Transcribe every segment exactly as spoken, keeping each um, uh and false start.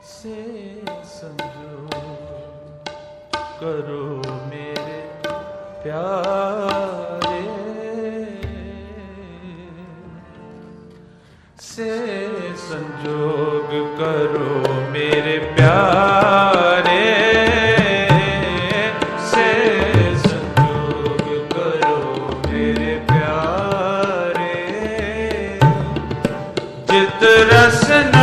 से संजोग करो मेरे प्यारे, से संजोग करो मेरे प्यारे, से संजोग करो मेरे प्यारे। जित रसना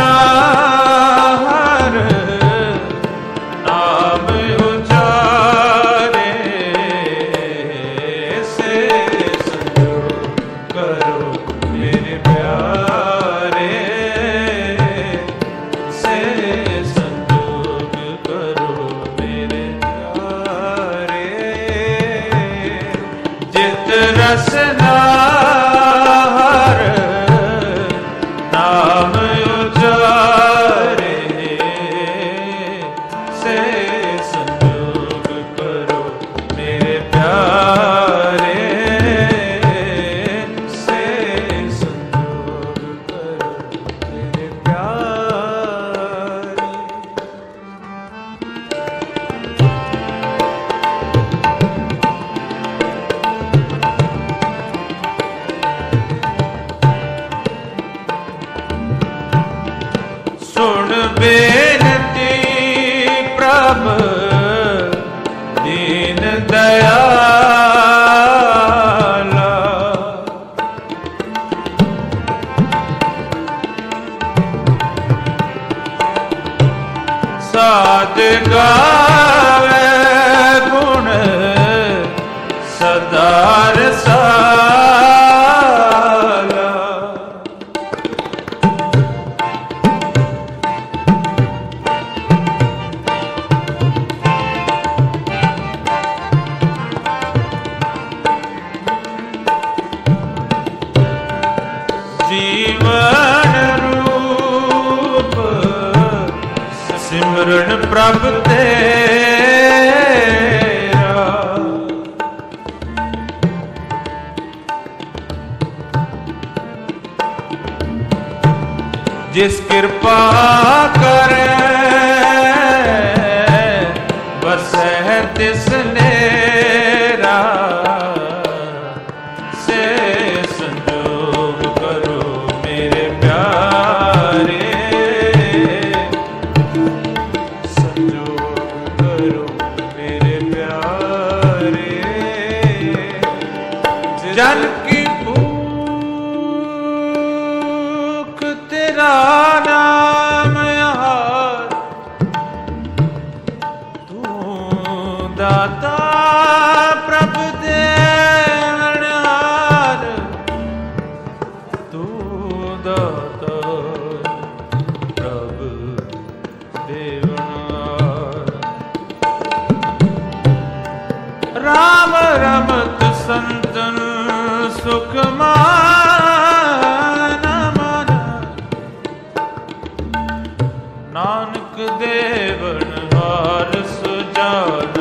रसनार नाम उजारे, से संजोग करो मेरे प्यारे, से संजोग करो मेरे प्यारे। सुन बेनती प्रभ दीन दयाला, साध गावे गुण सदा रसाला। जीवन रूप सिमरन प्रभ तेरा, जिस कृपा करे बसै तिस नेरा, से संजोग करो मेरे प्यारे, संजोग करो मेरे प्यारे। जन की भूख तेरा नाम यार, तू दाता प्रभ देवनहार, तू दाता प्रभ देवनहार। राम रमत संतन सुख मान मन, नानक देवन हार सुजान।